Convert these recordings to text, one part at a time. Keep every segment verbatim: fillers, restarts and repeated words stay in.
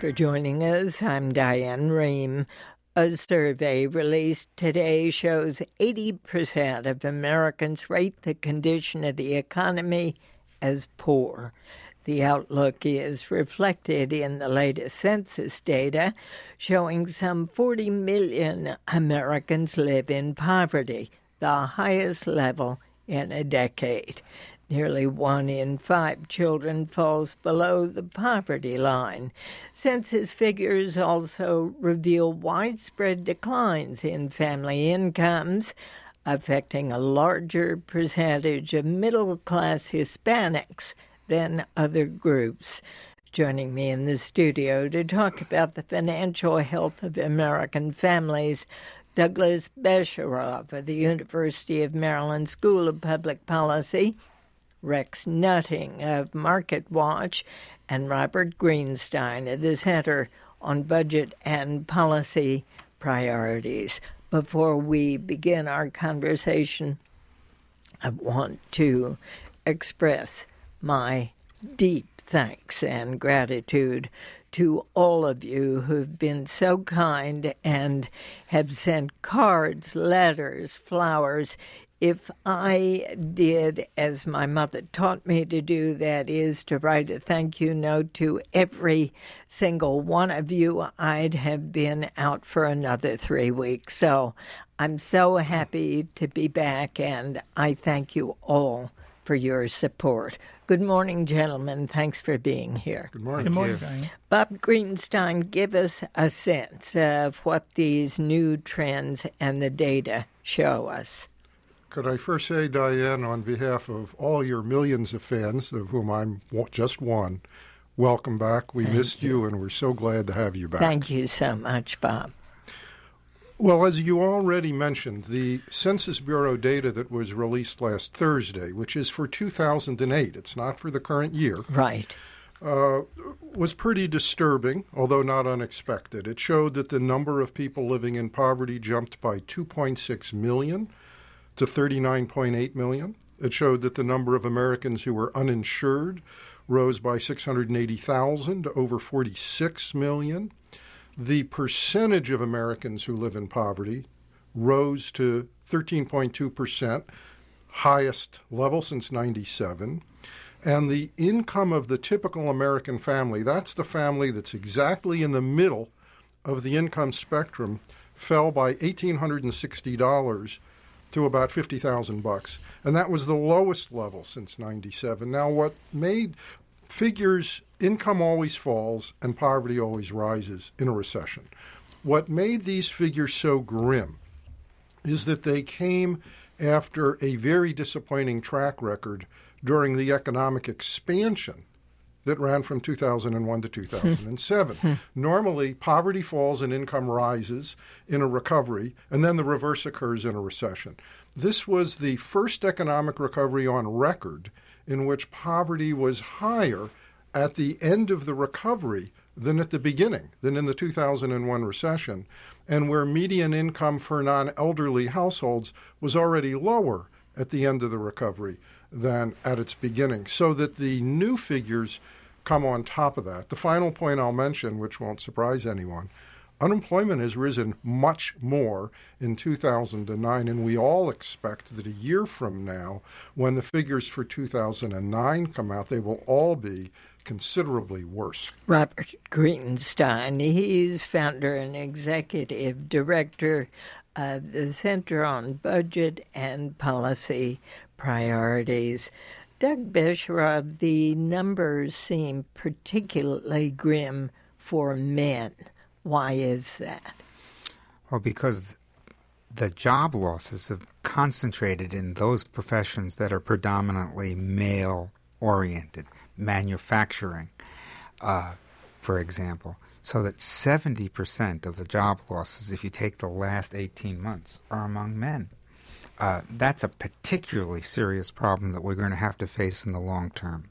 for joining us. I'm Diane Rehm. A survey released today shows eighty percent of Americans rate the condition of the economy as poor. The outlook is reflected in the latest census data, showing some forty million Americans live in poverty, the highest level in a decade. Nearly one in five children falls below the poverty line. Census figures also reveal widespread declines in family incomes, affecting a larger percentage of middle-class Hispanics than other groups. Joining me in the studio to talk about the financial health of American families, Douglas Besharov of the University of Maryland School of Public Policy, Rex Nutting of MarketWatch, and Robert Greenstein of the Center on Budget and Policy Priorities. Before we begin our conversation, I want to express my deep thanks and gratitude to all of you who've been so kind and have sent cards, letters, flowers. If I did as my mother taught me to do, that is to write a thank you note to every single one of you, I'd have been out for another three weeks. So I'm so happy to be back, and I thank you all for your support. Good morning, gentlemen. Thanks for being here. Good morning. Good morning, Diane. Bob Greenstein, give us a sense of what these new trends and the data show us. Could I first say, Diane, on behalf of all your millions of fans, of whom I'm just one, welcome back. We Thank missed you. you, and we're so glad to have you back. Thank you so much, Bob. Well, as you already mentioned, the Census Bureau data that was released last Thursday, which is for two thousand eight, it's not for the current year, Right. uh, was pretty disturbing, although not unexpected. It showed that the number of people living in poverty jumped by two point six million to thirty-nine point eight million. It showed that the number of Americans who were uninsured rose by six hundred eighty thousand to over forty-six million. The percentage of Americans who live in poverty rose to thirteen point two percent, highest level since ninety-seven. And the income of the typical American family, that's the family that's exactly in the middle of the income spectrum, fell by one thousand eight hundred sixty dollars to about fifty thousand bucks. And that was the lowest level since ninety-seven. Now, what made figures, income always falls and poverty always rises in a recession. What made these figures so grim is that they came after a very disappointing track record during the economic expansion that ran from two thousand one to two thousand seven. Normally, poverty falls and income rises in a recovery, and then the reverse occurs in a recession. This was the first economic recovery on record in which poverty was higher at the end of the recovery than at the beginning, than in the two thousand one recession, and where median income for non-elderly households was already lower at the end of the recovery than at its beginning, so that the new figures come on top of that. The final point I'll mention, which won't surprise anyone, unemployment has risen much more in two thousand nine, and we all expect that a year from now, when the figures for two thousand nine come out, they will all be considerably worse. Robert Greenstein, he's founder and executive director of the Center on Budget and Policy Priorities. Doug Besharov, the numbers seem particularly grim for men. Why is that? Well, because the job losses have concentrated in those professions that are predominantly male-oriented, manufacturing, uh, for example, so that seventy percent of the job losses, if you take the last eighteen months, are among men. Uh, that's a particularly serious problem that we're going to have to face in the long term.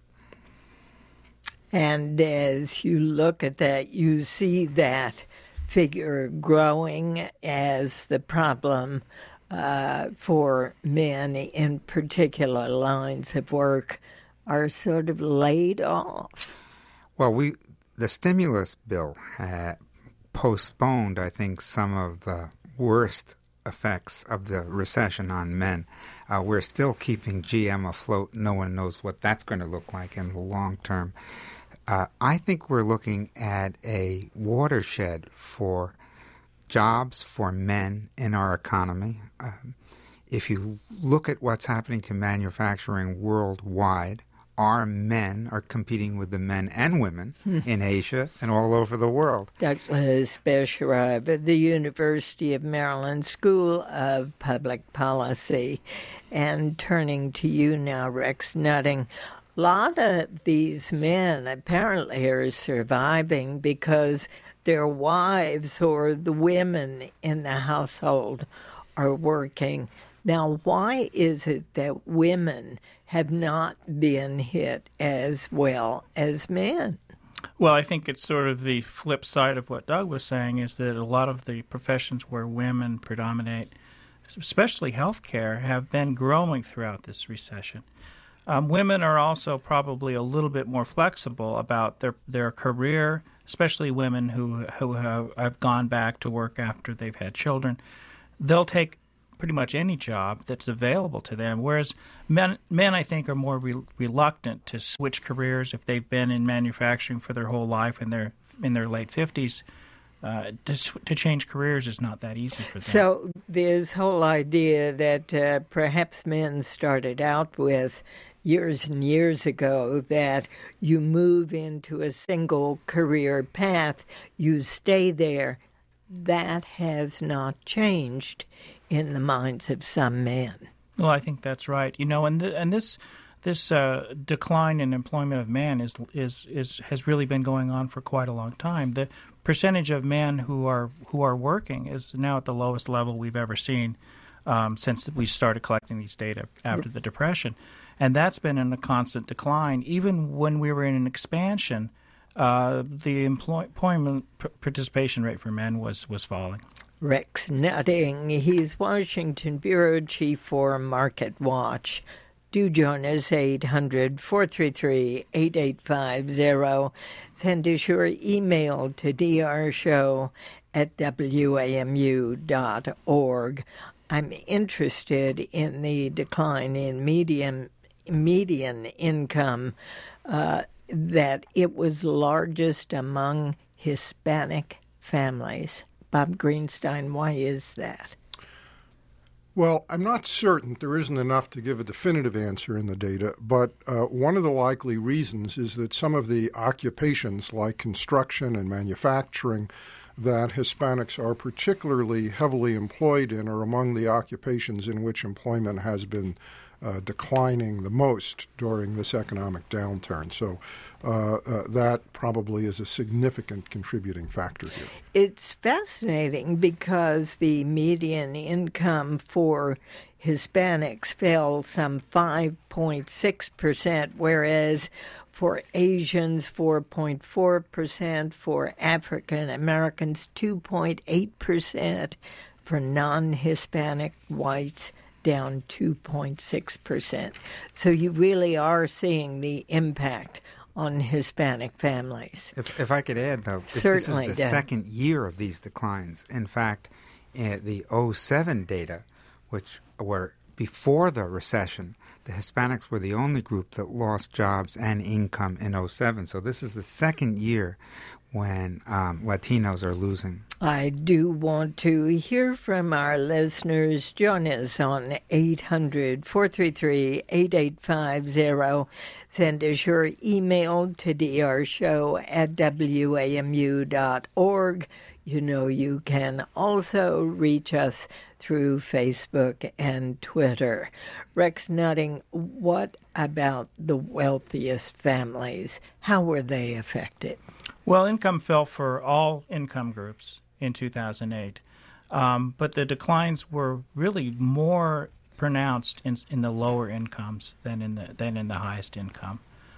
And as you look at that, you see that figure growing as the problem uh, for men in particular lines of work are sort of laid off. Well, we the stimulus bill had postponed, I think, some of the worst effects of the recession on men. Uh, we're still keeping G M afloat. No one knows what that's going to look like in the long term. Uh, I think we're looking at a watershed for jobs for men in our economy. Um, if you look at what's happening to manufacturing worldwide, our men are competing with the men and women hmm. in Asia and all over the world. Douglas Besharab at the University of Maryland School of Public Policy. And turning to you now, Rex Nutting, a lot of these men apparently are surviving because their wives or the women in the household are working. Now, why is it that women have not been hit as well as men? Well, I think it's sort of the flip side of what Doug was saying, is that a lot of the professions where women predominate, especially healthcare, have been growing throughout this recession. Um, women are also probably a little bit more flexible about their, their career, especially women who, who have, have gone back to work after they've had children. They'll take pretty much any job that's available to them, whereas men, men I think, are more re- reluctant to switch careers if they've been in manufacturing for their whole life and they're in their late fifties. Uh, to, to change careers is not that easy for them. So this whole idea that uh, perhaps men started out with years and years ago, that you move into a single career path, you stay there, that has not changed in the minds of some men. Well, I think that's right. You know, and the, and this this uh, decline in employment of men is is is has really been going on for quite a long time. The percentage of men who are who are working is now at the lowest level we've ever seen um, since we started collecting these data after the Depression, and that's been in a constant decline. Even when we were in an expansion, uh, the employ- employment p- participation rate for men was was falling. Rex Nutting, he's Washington Bureau Chief for Market Watch. Do join us, eight hundred, four three three, eight eight five zero. Send us your email to d r show at w a m u dot org. I'm interested in the decline in median, median income, uh, that it was largest among Hispanic families. Bob Greenstein, why is that? Well, I'm not certain. There isn't enough to give a definitive answer in the data, but uh, one of the likely reasons is that some of the occupations like construction and manufacturing that Hispanics are particularly heavily employed in are among the occupations in which employment has been uh, declining the most during this economic downturn. So uh, uh, that probably is a significant contributing factor here. It's fascinating because the median income for Hispanics fell some five point six percent, whereas for Asians, four point four percent, for African Americans, two point eight percent, for non-Hispanic whites, down two point six percent. So you really are seeing the impact on Hispanic families. If, if I could add, though, Certainly, this is the Dan. second year of these declines. In fact, uh, the oh seven data, which were before the recession, the Hispanics were the only group that lost jobs and income in oh seven. So this is the second year when um, Latinos are losing. I do want to hear from our listeners. Join us on eight hundred, four three three, eight eight five zero. Send us your email to d r show at w a m u dot org. You know, you can also reach us through Facebook and Twitter. Rex Nutting, what about the wealthiest families? How were they affected? Well, income fell for all income groups in two thousand eight, um, but the declines were really more pronounced in, in the lower incomes than in the than in the highest income,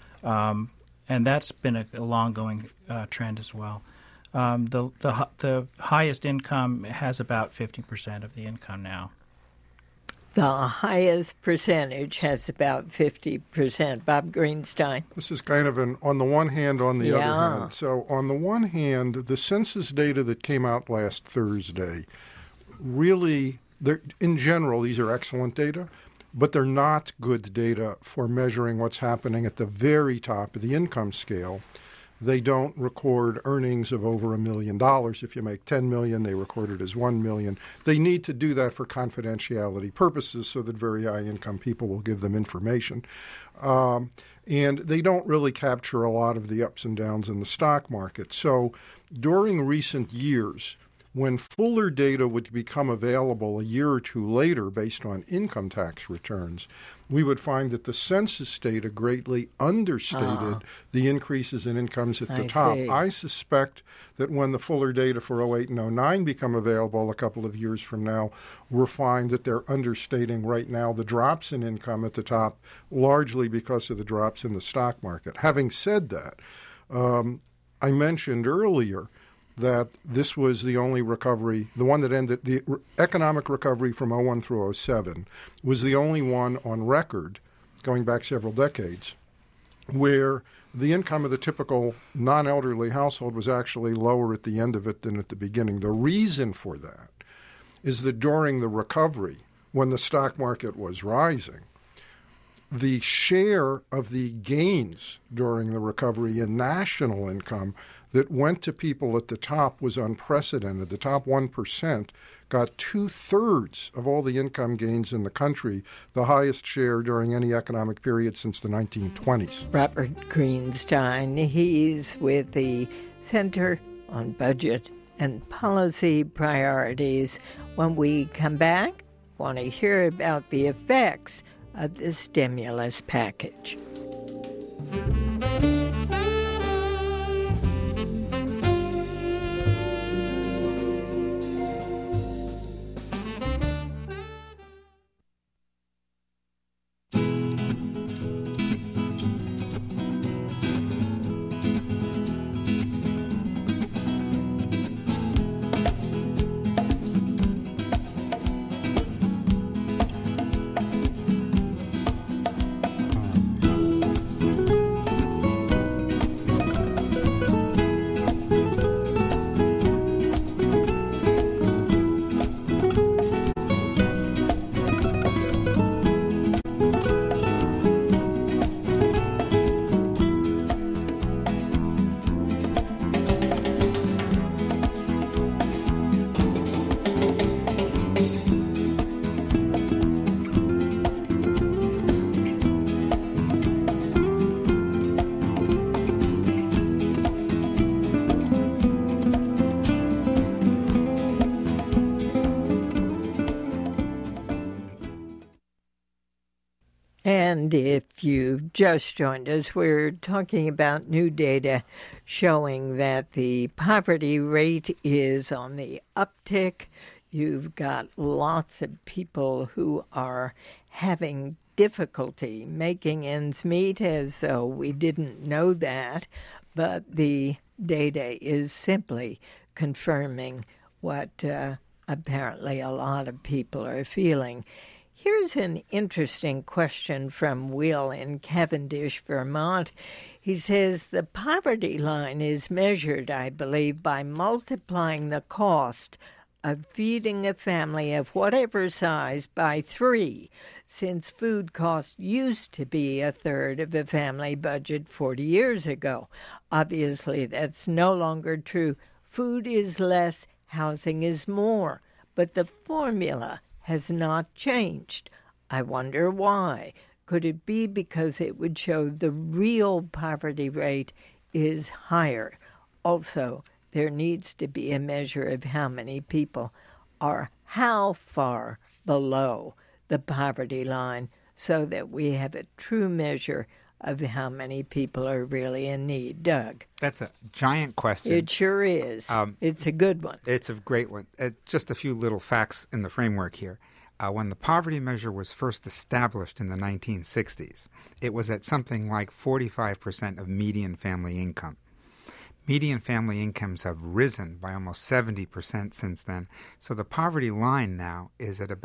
um, and that's been a, a long-going uh, trend as well. Um, the the the highest income has about fifty percent of the income now. The highest percentage has about fifty percent. Bob Greenstein. This is kind of an on the one hand, on the Yeah. other hand. So on the one hand, the census data that came out last Thursday really, they're- in general, these are excellent data, but they're not good data for measuring what's happening at the very top of the income scale. They don't record earnings of over a million dollars. If you make ten million, they record it as one million. They need to do that for confidentiality purposes so that very high income people will give them information. Um, and they don't really capture a lot of the ups and downs in the stock market. So during recent years, when fuller data would become available a year or two later based on income tax returns, we would find that the census data greatly understated Ah. the increases in incomes at the I top. see. I suspect that when the fuller data for oh eight and oh nine become available a couple of years from now, we'll find that they're understating right now the drops in income at the top, largely because of the drops in the stock market. Having said that, um, I mentioned earlier that this was the only recovery, the one that ended, the re- economic recovery from oh one through oh seven was the only one on record, going back several decades, where the income of the typical non-elderly household was actually lower at the end of it than at the beginning. The reason for that is that during the recovery, when the stock market was rising, the share of the gains during the recovery in national income that went to people at the top was unprecedented. The top one percent got two-thirds of all the income gains in the country, the highest share during any economic period since the nineteen twenties. Robert Greenstein. He's with the Center on Budget and Policy Priorities. When we come back, want to hear about the effects of the stimulus package. And if you've just joined us, we're talking about new data showing that the poverty rate is on the uptick. You've got lots of people who are having difficulty making ends meet, as though we didn't know that, but the data is simply confirming what uh, apparently a lot of people are feeling. Here's an interesting question from Will in Cavendish, Vermont. He says the poverty line is measured, I believe, by multiplying the cost of feeding a family of whatever size by three, since food costs used to be a third of a family budget forty years ago. Obviously, that's no longer true. Food is less, housing is more, but the formula has not changed. I wonder why. Could it be because it would show the real poverty rate is higher? Also, there needs to be a measure of how many people are how far below the poverty line so that we have a true measure of how many people are really in need. Doug? That's a giant question. It sure is. Um, it's a good one. It's a great one. Uh, just a few little facts in the framework here. Uh, when the poverty measure was first established in the nineteen sixties, it was at something like forty-five percent of median family income. Median family incomes have risen by almost seventy percent since then, so the poverty line now is at about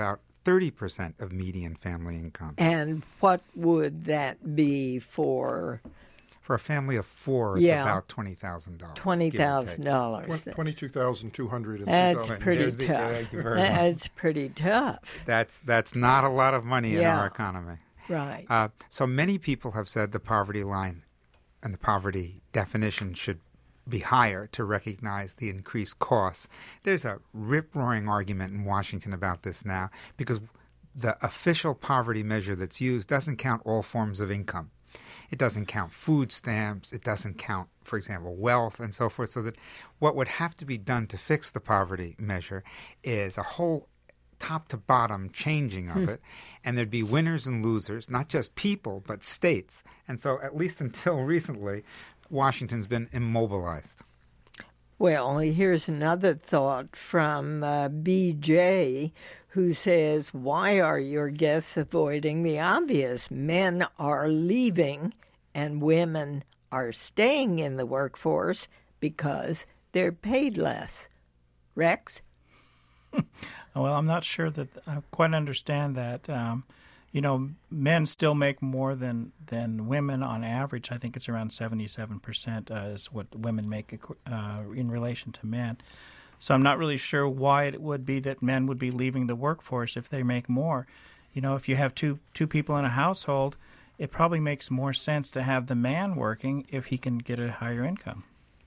thirty percent of median family income. And what would that be for? For a family of four, it's Yeah. about twenty thousand dollars. twenty thousand dollars. twenty-two thousand two hundred That's dollars. pretty There's the- tough. thank you very much. That's pretty tough. That's, that's not a lot of money in Yeah. our economy. Right. Uh, so many people have said the poverty line and the poverty definition should be higher to recognize the increased costs. There's a rip-roaring argument in Washington about this now because the official poverty measure that's used doesn't count all forms of income. It doesn't count food stamps. It doesn't count, for example, wealth and so forth. So that what would have to be done to fix the poverty measure is a whole top to bottom changing of Hmm. it, and there'd be winners and losers, not just people, but states. And so at least until recently, Washington's been immobilized. Well, here's another thought from uh, B J, who says, why are your guests avoiding the obvious? Men are leaving and women are staying in the workforce because they're paid less. Rex? Well, I'm not sure that I quite understand that. Um, you know, men still make more than, than women on average. I think it's around seventy-seven percent uh, is what women make uh, in relation to men. So I'm not really sure why it would be that men would be leaving the workforce if they make more. You know, if you have two two people in a household, it probably makes more sense to have the man working if he can get a higher income.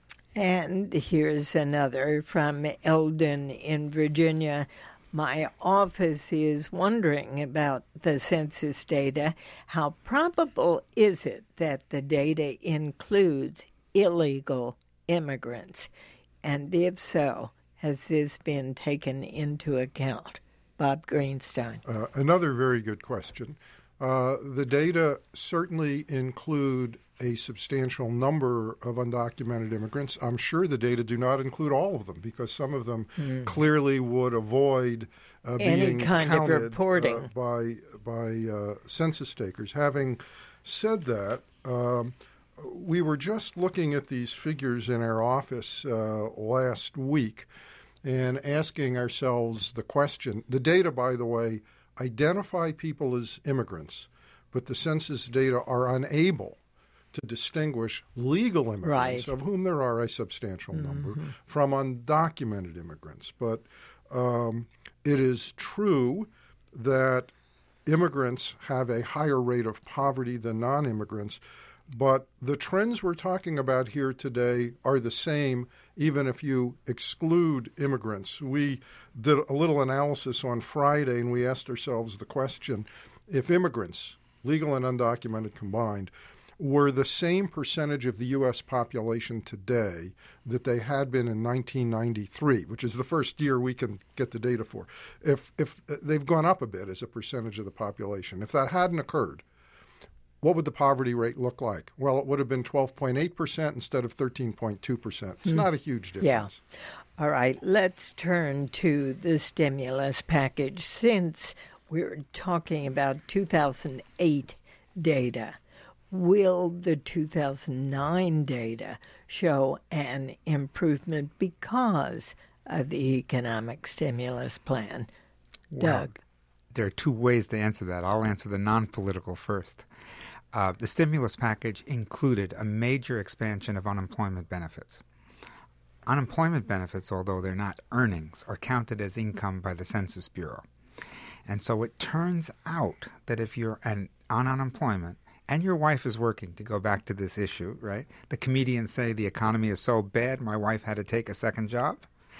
And here's another from Eldon in Virginia. My office is wondering about the census data. How probable is it that the data includes illegal immigrants? And if so, has this been taken into account? Bob Greenstein. Uh, another very good question. Uh, the data certainly include a substantial number of undocumented immigrants. I'm sure the data do not include all of them because some of them mm. clearly would avoid uh, Any being kind counted of reporting uh, by by uh, census takers. Having said that, um, we were just looking at these figures in our office uh, last week and asking ourselves the question. The data, by the way, identify people as immigrants, but the census data are unable to distinguish legal immigrants, right. of whom there are a substantial mm-hmm. number, from undocumented immigrants. But um, it is true that immigrants have a higher rate of poverty than non-immigrants, but the trends we're talking about here today are the same even if you exclude immigrants. We did a little analysis on Friday, and we asked ourselves the question, if immigrants, legal and undocumented combined, were the same percentage of the U S population today that they had been in nineteen ninety-three, which is the first year we can get the data for, if, if they've gone up a bit as a percentage of the population. If that hadn't occurred, what would the poverty rate look like? Well, it would have been twelve point eight percent instead of thirteen point two percent. It's mm. not a huge difference. Yeah. All right, let's turn to the stimulus package. Since we're talking about two thousand eight data, will the two thousand nine data show an improvement because of the economic stimulus plan? Well, Doug? There are two ways to answer that. I'll answer the non-political first. Uh, the stimulus package included a major expansion of unemployment benefits. Unemployment benefits, although they're not earnings, are counted as income by the Census Bureau. And so it turns out that if you're an, on unemployment and your wife is working, to go back to this issue, right? The comedians say the economy is so bad, my wife had to take a second job.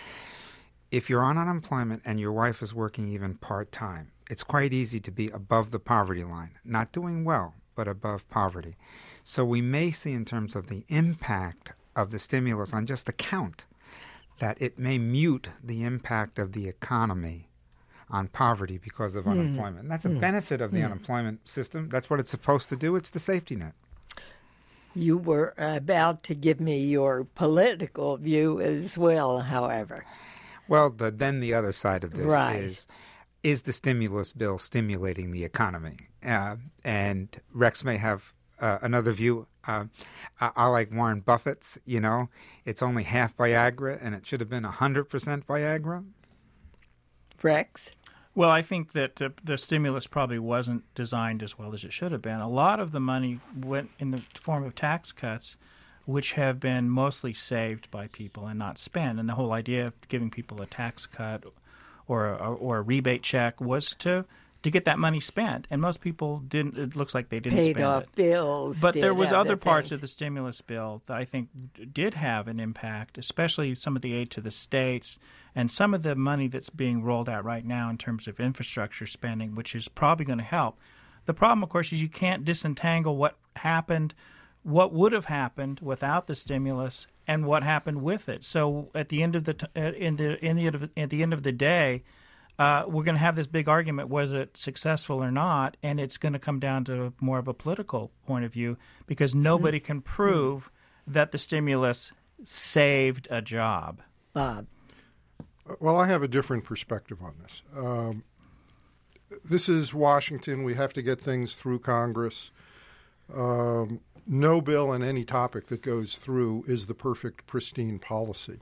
If you're on unemployment and your wife is working even part-time, it's quite easy to be above the poverty line, not doing well, but above poverty. So we may see in terms of the impact of the stimulus on just the count that it may mute the impact of the economy on poverty because of mm. unemployment. And that's a mm. benefit of the mm. unemployment system. That's what it's supposed to do. It's the safety net. You were about to give me your political view as well, however. Well, the, then the other side of this right. is, is the stimulus bill stimulating the economy? Uh, and Rex may have uh, another view. Uh, I, I like Warren Buffett's, you know, it's only half Viagra and it should have been one hundred percent Viagra. Rex? Well, I think that uh, the stimulus probably wasn't designed as well as it should have been. A lot of the money went in the form of tax cuts, which have been mostly saved by people and not spent. And the whole idea of giving people a tax cut or a, or a rebate check was to to get that money spent. And most people didn't. It looks like they didn't Paid spend off it. bills. But did there was other parts things. of the stimulus bill that I think did have an impact, especially some of the aid to the states and some of the money that's being rolled out right now in terms of infrastructure spending, which is probably going to help. The problem, of course, is you can't disentangle what happened, what would have happened without the stimulus, and what happened with it. So at the end of the t- in the in the at the end of the day, uh, we're going to have this big argument: was it successful or not? And it's going to come down to more of a political point of view because nobody can prove that the stimulus saved a job. Bob. Well, I have a different perspective on this. Um, this is Washington. We have to get things through Congress. Um, no bill on any topic that goes through is the perfect, pristine policy.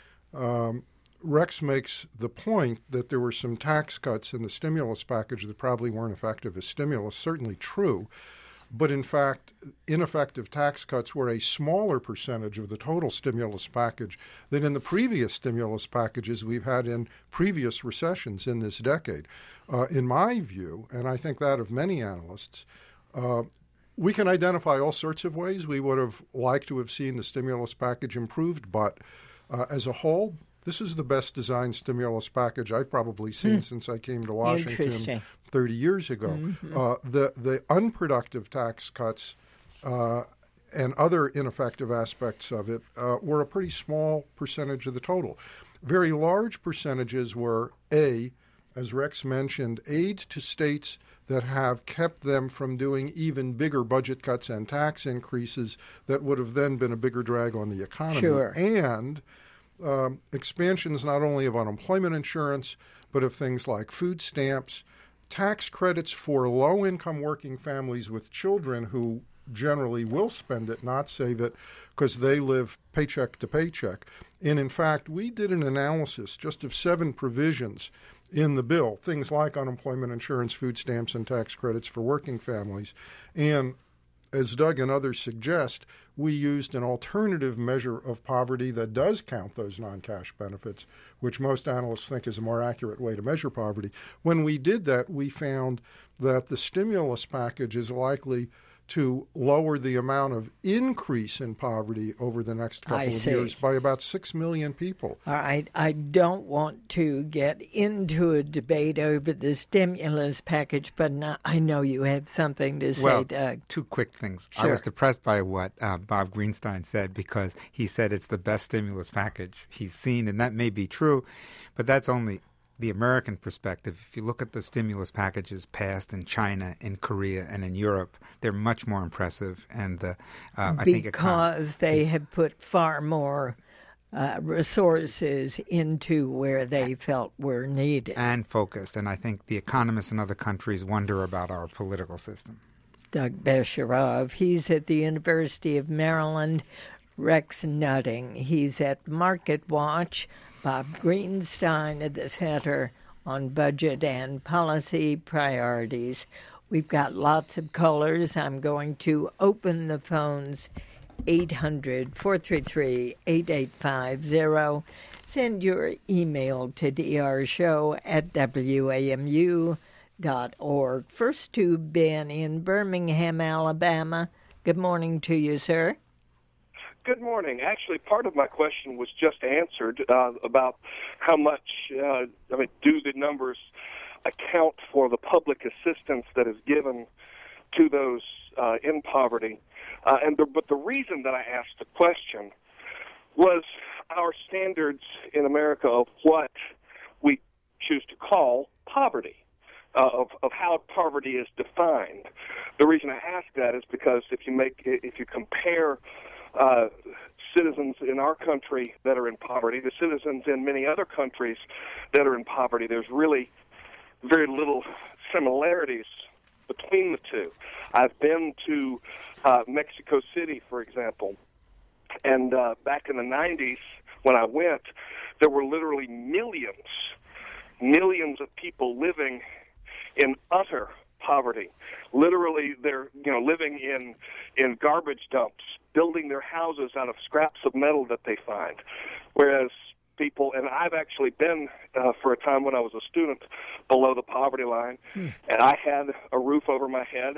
Um, Rex makes the point that there were some tax cuts in the stimulus package that probably weren't effective as stimulus. Certainly true. But in fact, ineffective tax cuts were a smaller percentage of the total stimulus package than in the previous stimulus packages we've had in previous recessions in this decade. Uh, in my view, and I think that of many analysts, uh, we can identify all sorts of ways we would have liked to have seen the stimulus package improved, but uh, as a whole, this is the best designed stimulus package I've probably seen mm. since I came to Washington thirty years ago. Mm-hmm. Uh, the the unproductive tax cuts uh, and other ineffective aspects of it uh, were a pretty small percentage of the total. Very large percentages were, A, as Rex mentioned, aid to states that have kept them from doing even bigger budget cuts and tax increases that would have then been a bigger drag on the economy. Sure. And um, expansions not only of unemployment insurance, but of things like food stamps, tax credits for low-income working families with children who generally will spend it, not save it, because they live paycheck to paycheck. And in fact, we did an analysis just of seven provisions in the bill, things like unemployment insurance, food stamps, and tax credits for working families. And as Doug and others suggest, we used an alternative measure of poverty that does count those non-cash benefits, which most analysts think is a more accurate way to measure poverty. When we did that, we found that the stimulus package is likely to lower the amount of increase in poverty over the next couple I of see. years by about six million people. All right. I don't want to get into a debate over the stimulus package, but no, I know you have something to say, well, Doug. Two quick things. Sure. I was depressed by what uh, Bob Greenstein said because he said it's the best stimulus package he's seen, and that may be true, but that's only the American perspective. If you look at the stimulus packages passed in China, in Korea, and in Europe, they're much more impressive. And the, uh, I think because they have put far more uh, resources into where they felt were needed. And focused. And I think the economists in other countries wonder about our political system. Doug Besharov, he's at the University of Maryland. Rex Nutting, he's at Market Watch. Bob Greenstein at the Center on Budget and Policy Priorities. We've got lots of callers. I'm going to open the phones, eight hundred, four three three, eight eight five zero. Send your email to drshow at w a m u dot org. First to Ben in Birmingham, Alabama. Good morning to you, sir. Good morning. Actually, part of my question was just answered uh, about how much, uh, I mean, do the numbers account for the public assistance that is given to those uh, in poverty? Uh, and the, but the reason that I asked the question was our standards in America of what we choose to call poverty. Uh, of, of how poverty is defined. The reason I ask that is because if you make if you compare Uh, citizens in our country that are in poverty, the citizens in many other countries that are in poverty, there's really very little similarities between the two. I've been to uh, Mexico City, for example, and uh, back in the nineties when I went, there were literally millions millions of people living in utter poverty. Literally, they're you know living in in garbage dumps, building their houses out of scraps of metal that they find. Whereas people, and I've actually been uh, for a time when I was a student below the poverty line, hmm. and I had a roof over my head.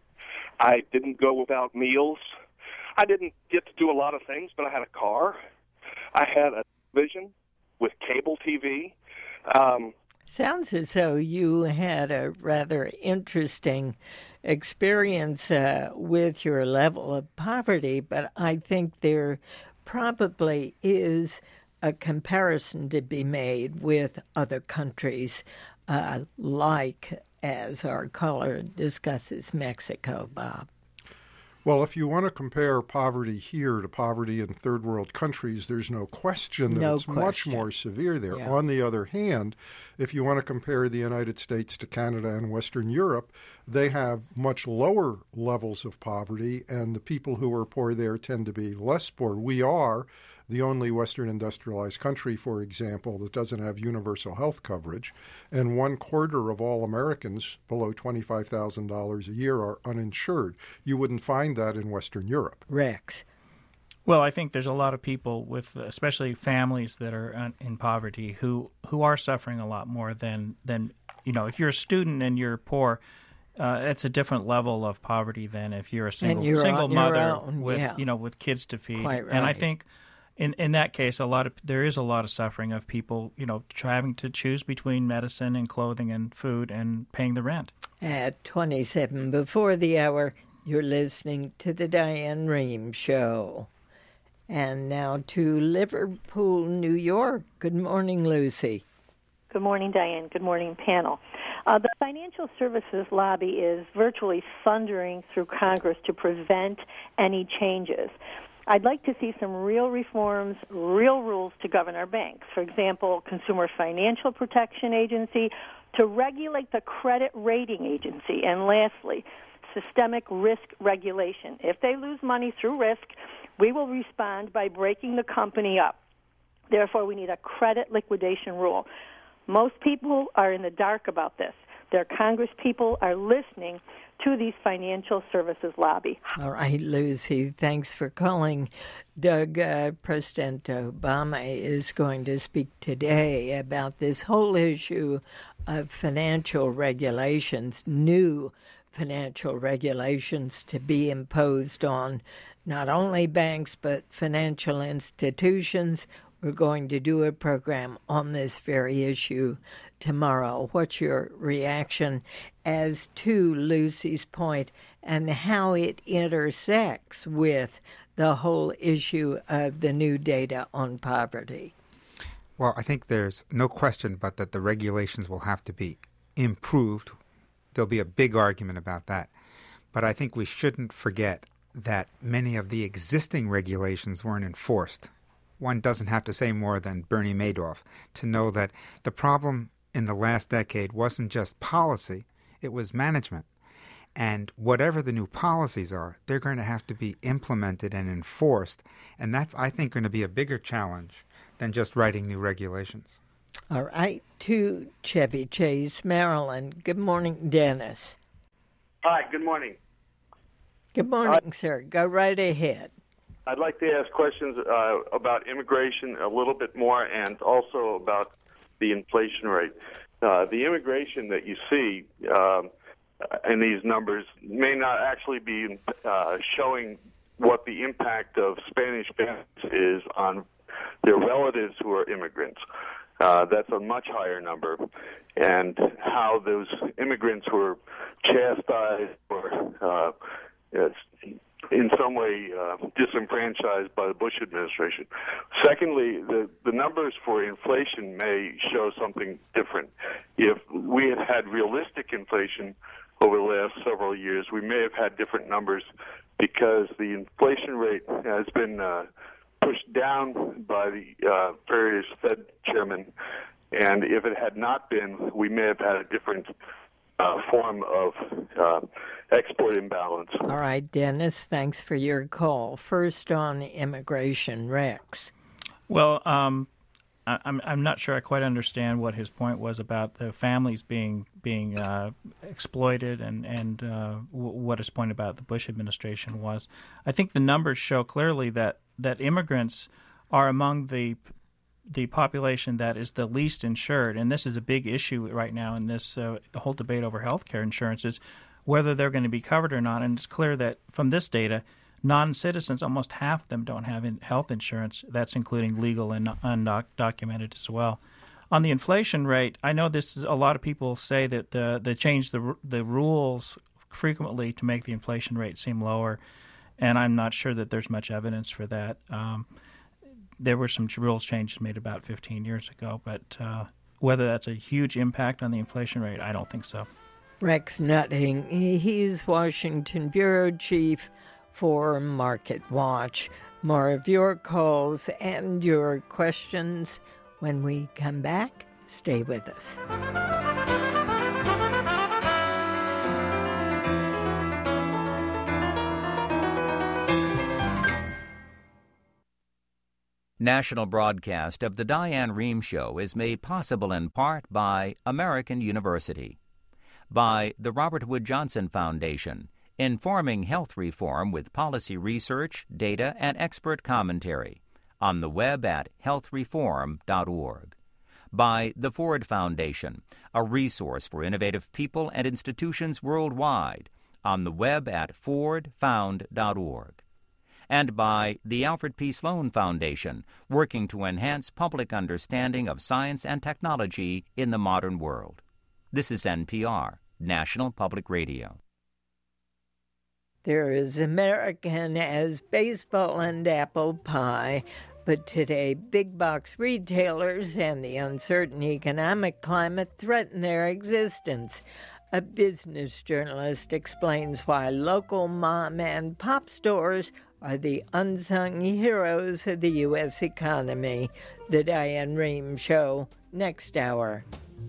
I didn't go without meals. I didn't get to do a lot of things, but I had a car. I had a vision with cable T V. Um, Sounds as though you had a rather interesting experience uh, with your level of poverty, but I think there probably is a comparison to be made with other countries, uh, like, as our caller discusses, Mexico, Bob. Well, if you want to compare poverty here to poverty in third world countries, there's no question that no it's question. much more severe there. Yeah. On the other hand, if you want to compare the United States to Canada and Western Europe, they have much lower levels of poverty, and the people who are poor there tend to be less poor. We are the only Western industrialized country, for example, that doesn't have universal health coverage, and one quarter of all Americans below twenty-five thousand dollars a year are uninsured. You wouldn't find that in Western Europe. Rex. Well, I think there's a lot of people with, especially families that are in poverty, who, who are suffering a lot more than, than, you know, if you're a student and you're poor, uh, it's a different level of poverty than if you're a single you're single mother own, with, yeah. you know, with kids to feed. Quite right. And I think in, in that case, a lot of there is a lot of suffering of people, you know, having to choose between medicine and clothing and food and paying the rent. At twenty-seven before the hour, you're listening to the Diane Rehm Show. And now to Liverpool, New York. Good morning, Lucy. Good morning, Diane. Good morning, panel. Uh, the financial services lobby is virtually thundering through Congress to prevent any changes. I'd like to see some real reforms, real rules to govern our banks. For example, Consumer Financial Protection Agency to regulate the credit rating agency. And lastly, systemic risk regulation. If they lose money through risk, we will respond by breaking the company up. Therefore, we need a credit liquidation rule. Most people are in the dark about this. Their Congress people are listening to these financial services lobby. All right, Lucy, thanks for calling. Doug, uh, President Obama is going to speak today about this whole issue of financial regulations, new financial regulations to be imposed on not only banks but financial institutions. We're going to do a program on this very issue tomorrow. What's your reaction as to Lucy's point and how it intersects with the whole issue of the new data on poverty? Well, I think there's no question but that the regulations will have to be improved. There'll be a big argument about that. But I think we shouldn't forget that many of the existing regulations weren't enforced. One doesn't have to say more than Bernie Madoff to know that the problem in the last decade wasn't just policy, it was management. And whatever the new policies are, they're going to have to be implemented and enforced. And that's, I think, going to be a bigger challenge than just writing new regulations. All right, to Chevy Chase, Maryland. Good morning, Dennis. Hi, good morning. Good morning, uh, sir. Go right ahead. I'd like to ask questions uh, about immigration a little bit more and also about the inflation rate. Uh, the immigration that you see um, in these numbers may not actually be uh, showing what the impact of Spanish parents is on their relatives who are immigrants. Uh, that's a much higher number, and how those immigrants were chastised or uh, in some way uh, disenfranchised by the Bush administration. Secondly, the, the numbers for inflation may show something different. If we had had realistic inflation over the last several years, we may have had different numbers because the inflation rate has been uh, pushed down by the uh, various Fed chairmen, and if it had not been, we may have had a different uh, form of uh, export imbalance. All right, Dennis, thanks for your call. First on immigration, Rex. Well, um, I, I'm I'm not sure I quite understand what his point was about the families being being uh, exploited, and and uh, w- what his point about the Bush administration was. I think the numbers show clearly that, that immigrants are among the the population that is the least insured, and this is a big issue right now in this uh, the whole debate over health care insurance is whether they're going to be covered or not. And it's clear that from this data, non-citizens, almost half of them don't have in health insurance. That's including legal and undocumented as well. On the inflation rate, I know this is, a lot of people say that the, they change the the rules frequently to make the inflation rate seem lower, and I'm not sure that there's much evidence for that. Um, there were some rules changes made about fifteen years ago, but uh, whether that's a huge impact on the inflation rate, I don't think so. Rex Nutting, he's Washington Bureau Chief for Market Watch. More of your calls and your questions when we come back. Stay with us. National broadcast of the Diane Rehm Show is made possible in part by American University, by the Robert Wood Johnson Foundation, informing health reform with policy research, data, and expert commentary, on the web at health reform dot org, by the Ford Foundation, a resource for innovative people and institutions worldwide, on the web at ford found dot org, and by the Alfred P. Sloan Foundation, working to enhance public understanding of science and technology in the modern world. This is N P R, National Public Radio. They're as American as baseball and apple pie, but today big box retailers and the uncertain economic climate threaten their existence. A business journalist explains why local mom and pop stores are the unsung heroes of the U S economy. The Diane Rehm Show, next hour.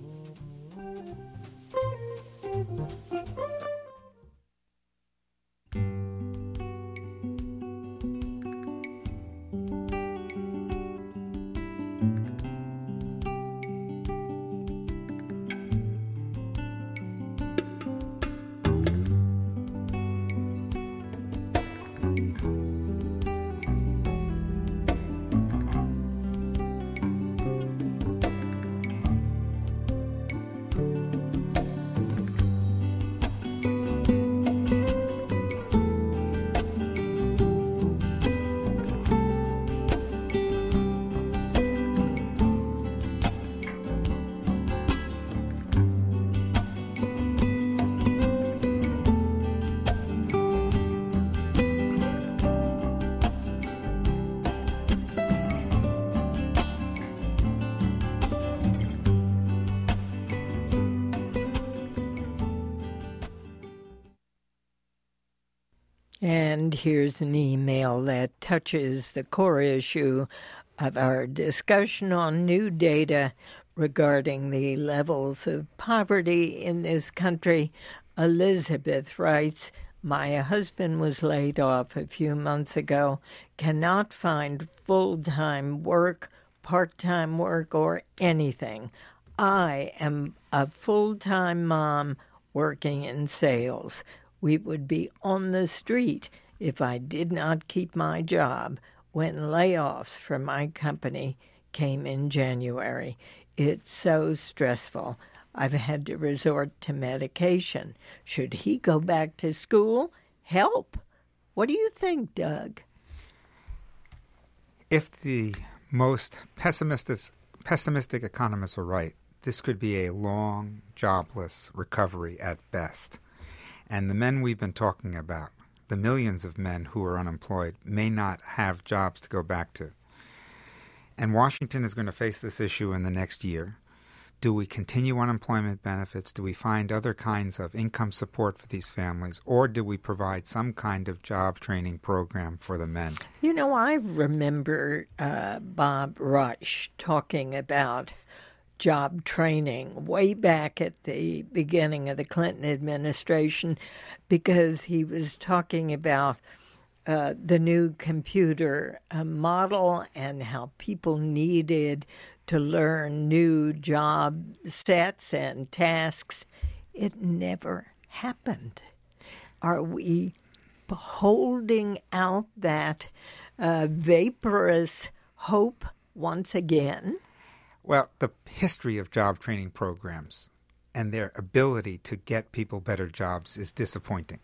And here's an email that touches the core issue of our discussion on new data regarding the levels of poverty in this country. Elizabeth writes, my husband was laid off a few months ago, cannot find full-time work, part-time work, or anything. I am a full-time mom working in sales. We would be on the street if I did not keep my job when layoffs from my company came in January. It's so stressful. I've had to resort to medication. Should he go back to school? Help! What do you think, Doug? If the most pessimistic, pessimistic economists are right, this could be a long, jobless recovery at best. And the men we've been talking about, the millions of men who are unemployed, may not have jobs to go back to. And Washington is going to face this issue in the next year. Do we continue unemployment benefits? Do we find other kinds of income support for these families? Or do we provide some kind of job training program for the men? You know, I remember uh, Bob Rush talking about job training way back at the beginning of the Clinton administration, because he was talking about uh, the new computer uh, model and how people needed to learn new job sets and tasks. It never happened. Are we holding out that uh, vaporous hope once again? Well, the history of job training programs and their ability to get people better jobs is disappointing.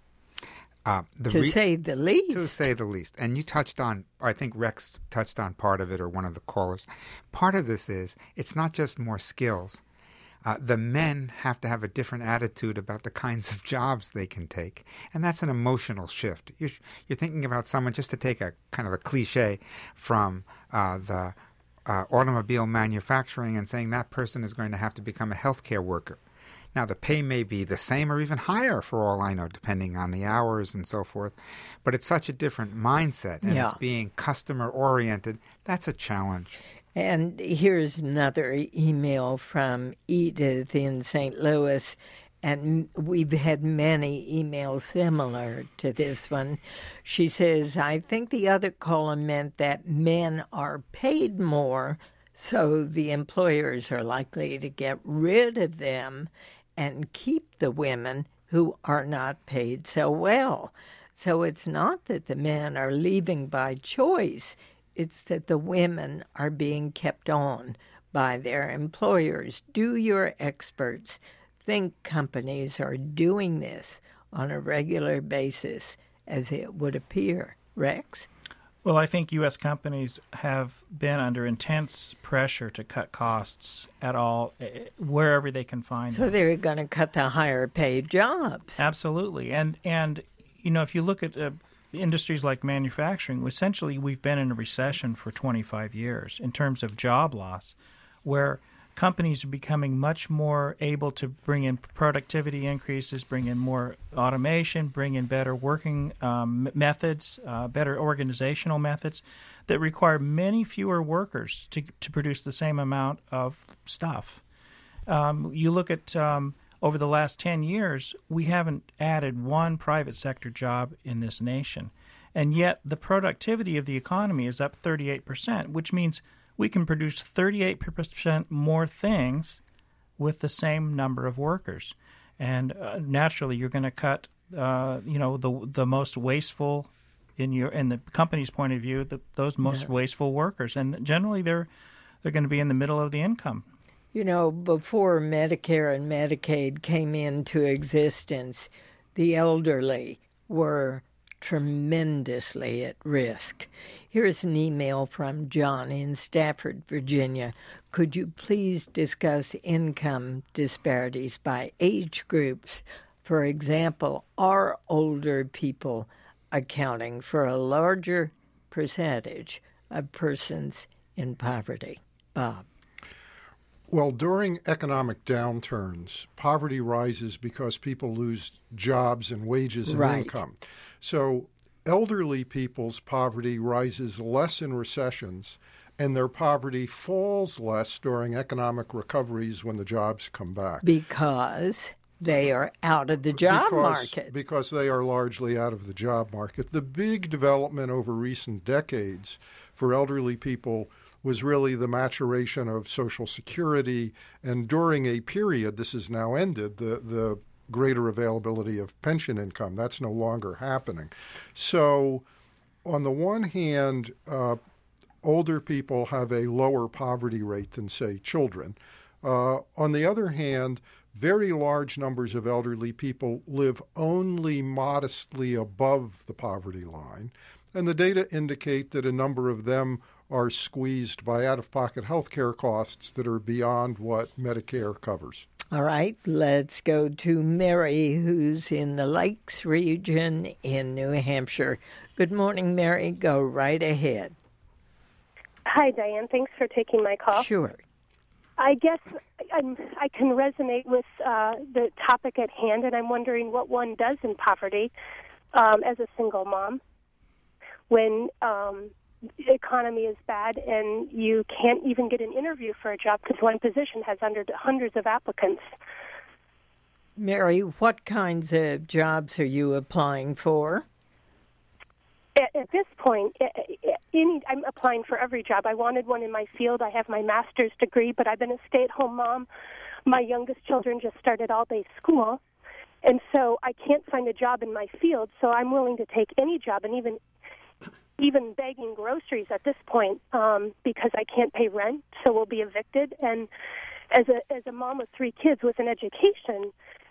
Uh, the to re- say the least. To say the least. And you touched on, I think Rex touched on part of it, or one of the callers. Part of this is, it's not just more skills. Uh, the men have to have a different attitude about the kinds of jobs they can take. And that's an emotional shift. You're, you're thinking about someone, just to take a kind of a cliche from uh, the uh, automobile manufacturing, and saying that person is going to have to become a healthcare worker. Now, the pay may be the same or even higher for all I know, depending on the hours and so forth. But it's such a different mindset, and yeah. it's being customer-oriented. That's a challenge. And here's another email from Edith in Saint Louis, and we've had many emails similar to this one. She says, I think the other caller meant that men are paid more, so the employers are likely to get rid of them and keep the women who are not paid so well. So it's not that the men are leaving by choice, it's that the women are being kept on by their employers. Do your experts think companies are doing this on a regular basis, as it would appear? Rex? Well, I think U S companies have been under intense pressure to cut costs at all, wherever they can find so them. So they're going to cut the higher paid jobs. Absolutely. And, and you know, if you look at uh, industries like manufacturing, essentially we've been in a recession for twenty-five years in terms of job loss, where companies are becoming much more able to bring in productivity increases, bring in more automation, bring in better working um, methods, uh, better organizational methods that require many fewer workers to to produce the same amount of stuff. Um, you look at um, over the last ten years, we haven't added one private sector job in this nation, and yet the productivity of the economy is up thirty-eight percent, which means we can produce thirty-eight percent more things with the same number of workers. And uh, naturally, you're going to cut, uh, you know, the the most wasteful, in your in the company's point of view, the, those most yeah. wasteful workers. And generally, they're they're going to be in the middle of the income. You know, before Medicare and Medicaid came into existence, the elderly were tremendously at risk. Here's an email from John in Stafford, Virginia. Could you please discuss income disparities by age groups? For example, are older people accounting for a larger percentage of persons in poverty? Bob. Well, during economic downturns, poverty rises because people lose jobs and wages and right. income. So elderly people's poverty rises less in recessions, and their poverty falls less during economic recoveries when the jobs come back. Because they are out of the job because, market. Because they are largely out of the job market. The big development over recent decades for elderly people was really the maturation of Social Security, and during a period, this is now ended, the, the greater availability of pension income. That's no longer happening. So on the one hand, uh, older people have a lower poverty rate than, say, children. Uh, on the other hand, very large numbers of elderly people live only modestly above the poverty line, and the data indicate that a number of them are squeezed by out-of-pocket health care costs that are beyond what Medicare covers. All right, let's go to Mary, who's in the Lakes region in New Hampshire. Good morning, Mary. Go right ahead. Hi, Diane. Thanks for taking my call. Sure. I guess I'm, I can resonate with uh, the topic at hand, and I'm wondering what one does in poverty um, as a single mom when um, the economy is bad and you can't even get an interview for a job because one position has under hundreds of applicants. Mary, what kinds of jobs are you applying for? At, at this point, any, I'm applying for every job. I wanted one in my field. I have my master's degree, but I've been a stay-at-home mom. My youngest children just started all-day school, and so I can't find a job in my field, so I'm willing to take any job, and even even bagging groceries at this point um, because I can't pay rent, so we'll be evicted. And as a as a mom of three kids with an education,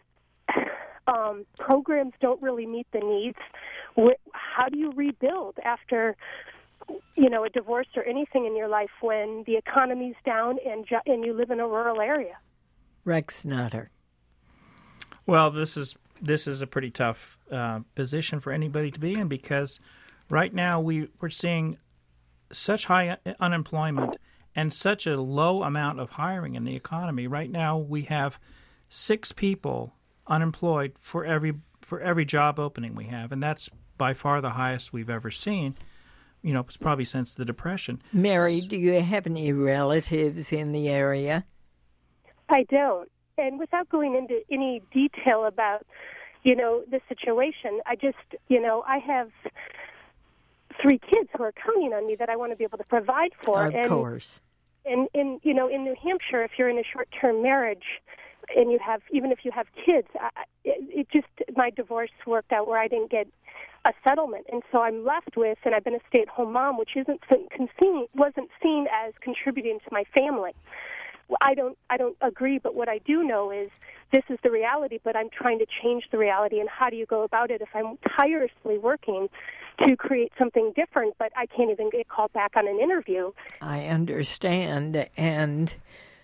um, programs don't really meet the needs. How do you rebuild after, you know, a divorce or anything in your life when the economy's down and ju- and you live in a rural area? Rex Nutter. Well, this is this is a pretty tough uh, position for anybody to be in, because right now we we're seeing such high unemployment and such a low amount of hiring in the economy. Right now we have six people unemployed for every for every job opening we have, and that's by far the highest we've ever seen. You know, it's probably since the Depression. Mary, do you have any relatives in the area? I don't. And without going into any detail about, you know, the situation, I just, you know, I have three kids who are counting on me that I want to be able to provide for. Of and, course. And, and, you know, in New Hampshire, if you're in a short-term marriage and you have, even if you have kids, I, it, it just, my divorce worked out where I didn't get a settlement. And so I'm left with, and I've been a stay-at-home mom, which isn't seen, wasn't seen as contributing to my family. I don't I don't agree, but what I do know is this is the reality, but I'm trying to change the reality. And how do you go about it if I'm tirelessly working to create something different, but I can't even get called back on an interview? I understand and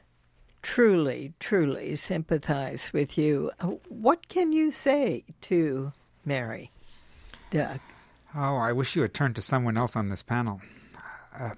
truly, truly sympathize with you. What can you say to Mary, Doug? Oh, I wish you had turned to someone else on this panel. Uh,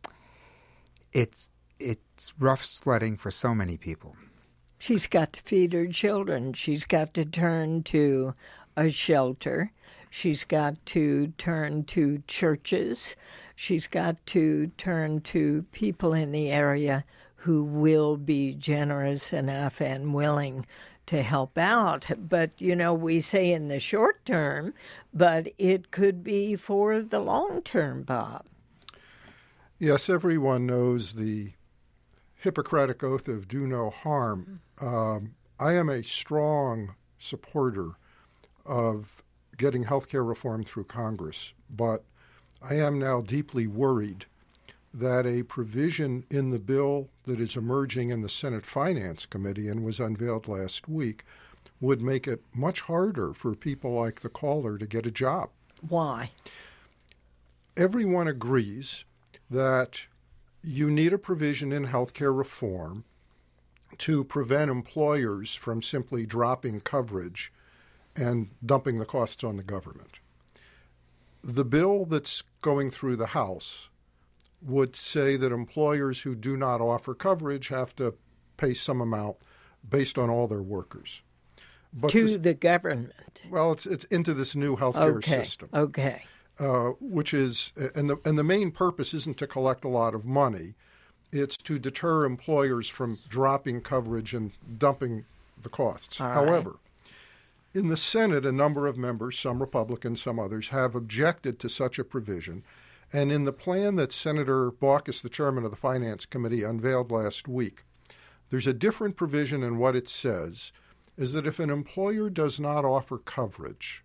it's It's rough sledding for so many people. She's got to feed her children. She's got to turn to a shelter. She's got to turn to churches. She's got to turn to people in the area who will be generous enough and willing to help out. But, you know, we say in the short term, but it could be for the long term, Bob. Yes, everyone knows the Hippocratic oath of do no harm. Um, I am a strong supporter of getting health care reform through Congress, but I am now deeply worried that a provision in the bill that is emerging in the Senate Finance Committee and was unveiled last week would make it much harder for people like the caller to get a job. Why? Everyone agrees that you need a provision in health care reform to prevent employers from simply dropping coverage and dumping the costs on the government. The bill that's going through the House would say that employers who do not offer coverage have to pay some amount based on all their workers. But to this, the government. Well, it's it's into this new healthcare okay. system. Okay. Uh, which is, and the and the main purpose isn't to collect a lot of money, it's to deter employers from dropping coverage and dumping the costs. All However, right. in the Senate, a number of members, some Republicans, some others, have objected to such a provision. And in the plan that Senator Baucus, the chairman of the Finance Committee, unveiled last week, there's a different provision, and what it says is that if an employer does not offer coverage,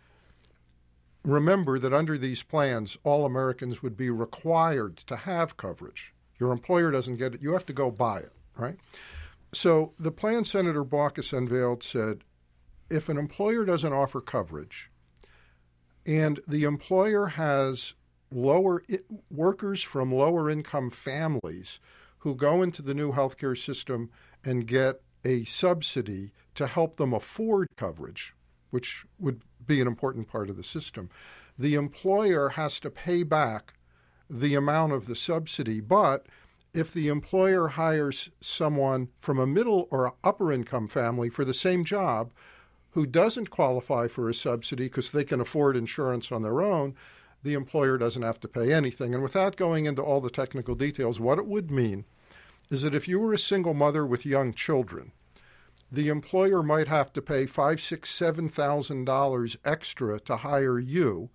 remember that under these plans, all Americans would be required to have coverage. Your employer doesn't get it. You have to go buy it, right? So the plan Senator Baucus unveiled said, if an employer doesn't offer coverage and the employer has lower I- workers from lower income families who go into the new healthcare system and get a subsidy to help them afford coverage, which would be an important part of the system, the employer has to pay back the amount of the subsidy. But if the employer hires someone from a middle or upper income family for the same job who doesn't qualify for a subsidy because they can afford insurance on their own, the employer doesn't have to pay anything. And without going into all the technical details, what it would mean is that if you were a single mother with young children, the employer might have to pay five, six, seven thousand dollars extra to hire you,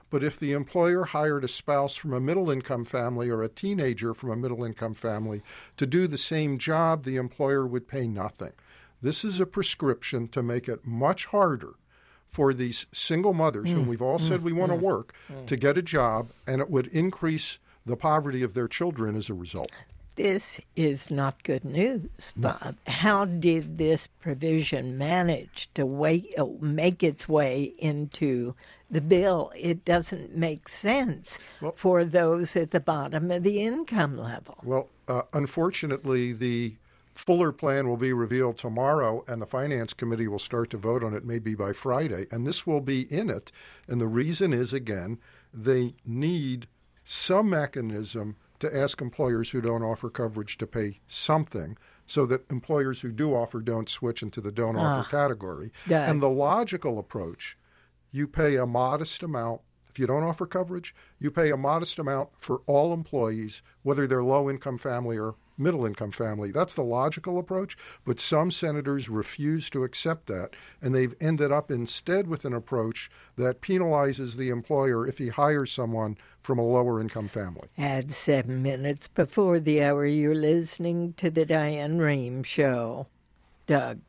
But if the employer hired a spouse from a middle-income family or a teenager from a middle-income family to do the same job, the employer would pay nothing. This is a prescription to make it much harder for these single mothers, mm, whom we've all mm, said we want to mm, work, mm. to get a job, and it would increase the poverty of their children as a result. This is not good news, Bob. No. How did this provision manage to wait, make its way into the bill? It doesn't make sense well, for those at the bottom of the income level. Well, uh, unfortunately, the fuller plan will be revealed tomorrow, and the Finance Committee will start to vote on it maybe by Friday, and this will be in it. And the reason is, again, they need some mechanism to ask employers who don't offer coverage to pay something so that employers who do offer don't switch into the don't ah, offer category. Yeah. And the logical approach, you pay a modest amount. If you don't offer coverage, you pay a modest amount for all employees, whether they're low-income family or middle-income family. That's the logical approach, but some senators refuse to accept that, and they've ended up instead with an approach that penalizes the employer if he hires someone from a lower-income family. At seven minutes before the hour, you're listening to the Diane Rehm Show. Doug.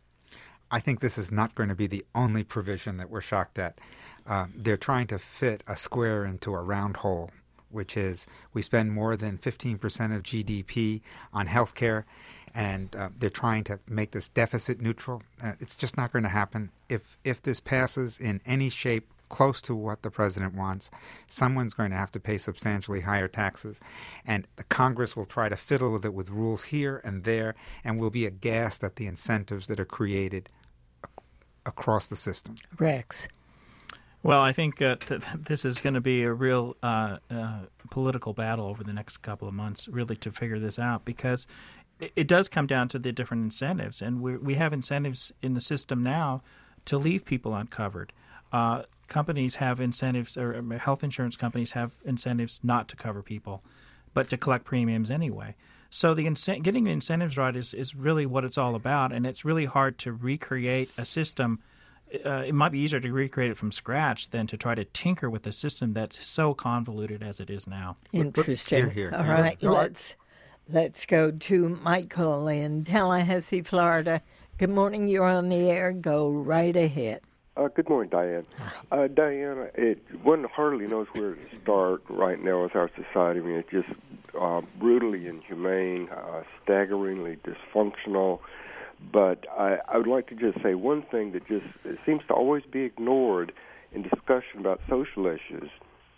I think this is not going to be the only provision that we're shocked at. Uh, they're trying to fit a square into a round hole, which is we spend more than fifteen percent of G D P on health care, and uh, they're trying to make this deficit neutral. Uh, it's just not going to happen. If if this passes in any shape close to what the president wants, someone's going to have to pay substantially higher taxes, and the Congress will try to fiddle with it with rules here and there, and we'll be aghast at the incentives that are created ac- across the system. Rex. Well, I think uh, th- this is going to be a real uh, uh, political battle over the next couple of months, really, to figure this out, because it, it does come down to the different incentives, and we we have incentives in the system now to leave people uncovered. Uh, companies have incentives, or health insurance companies have incentives not to cover people, but to collect premiums anyway. So the incent- getting the incentives right is, is really what it's all about, and it's really hard to recreate a system. Uh, it might be easier to recreate it from scratch than to try to tinker with a system that's so convoluted as it is now. Interesting. Here, here. All right, no, let's let's go to Michael in Tallahassee, Florida. Good morning. You're on the air. Go right ahead. Uh, good morning, Diane. Uh, Diane, it, one hardly knows where to start right now with our society. I mean, it's just uh, brutally inhumane, uh, staggeringly dysfunctional. But I, I would like to just say one thing that just seems to always be ignored in discussion about social issues,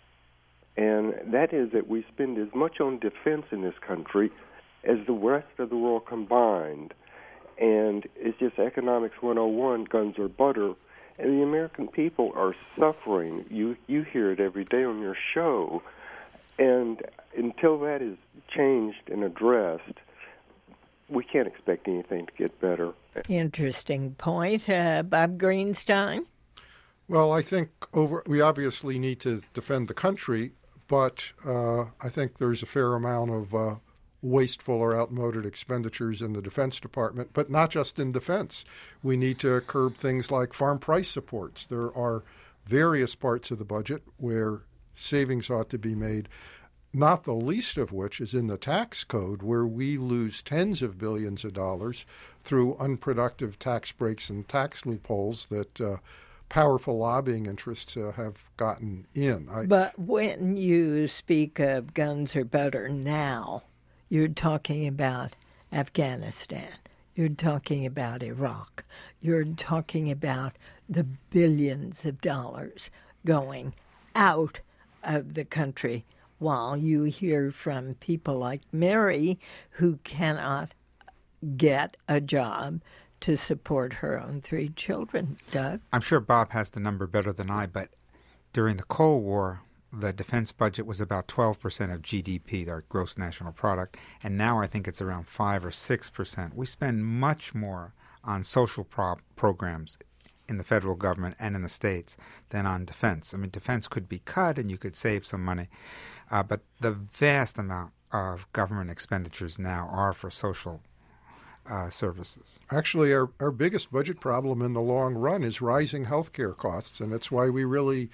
and that is that we spend as much on defense in this country as the rest of the world combined. And it's just economics one oh one, guns are butter. And the American people are suffering. You you hear it every day on your show. And until that is changed and addressed, we can't expect anything to get better. Interesting point. Uh, Bob Greenstein? Well, I think over we obviously need to defend the country, but uh, I think there's a fair amount of uh, wasteful or outmoded expenditures in the Defense Department, but not just in defense. We need to curb things like farm price supports. There are various parts of the budget where savings ought to be made, not the least of which is in the tax code, where we lose tens of billions of dollars through unproductive tax breaks and tax loopholes that uh, powerful lobbying interests uh, have gotten in. I, but when you speak of guns are better now, you're talking about Afghanistan. You're talking about Iraq. You're talking about the billions of dollars going out of the country, while you hear from people like Mary who cannot get a job to support her own three children. Doug? I'm sure Bob has the number better than I, but during the Cold War, the defense budget was about twelve percent of G D P, our gross national product, and now I think it's around five or six percent. We spend much more on social pro- programs in the federal government and in the states than on defense. I mean, defense could be cut and you could save some money, uh, but the vast amount of government expenditures now are for social uh, services. Actually, our, our biggest budget problem in the long run is rising health care costs, and that's why we really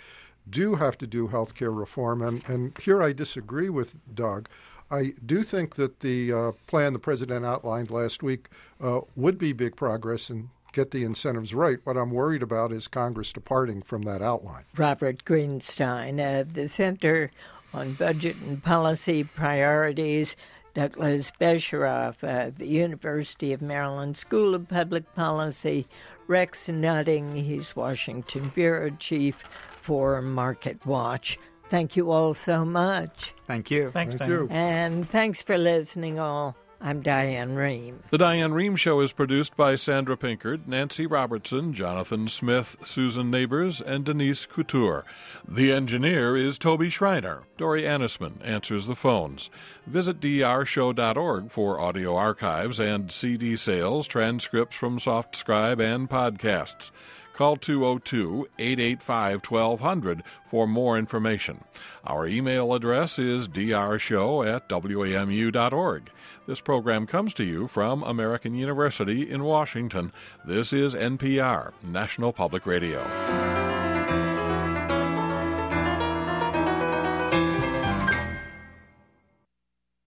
do have to do health care reform. And, and here I disagree with Doug. I do think that the uh, plan the president outlined last week uh, would be big progress and get the incentives right. What I'm worried about is Congress departing from that outline. Robert Greenstein of the Center on Budget and Policy Priorities, Douglas Besheroff of the University of Maryland School of Public Policy, Rex Nutting, he's Washington Bureau Chief for Market Watch. Thank you all so much. Thank you. Thanks, Thank Diane. you. And thanks for listening all. I'm Diane Rehm. The Diane Rehm Show is produced by Sandra Pinkard, Nancy Robertson, Jonathan Smith, Susan Neighbors, and Denise Couture. The engineer is Toby Schreiner. Dory Annisman answers the phones. Visit D R show dot org for audio archives and C D sales, transcripts from SoftScribe, and podcasts. Call two oh two, eight eight five, twelve hundred for more information. Our email address is d r show at w a m u dot org. This program comes to you from American University in Washington. This is N P R, National Public Radio.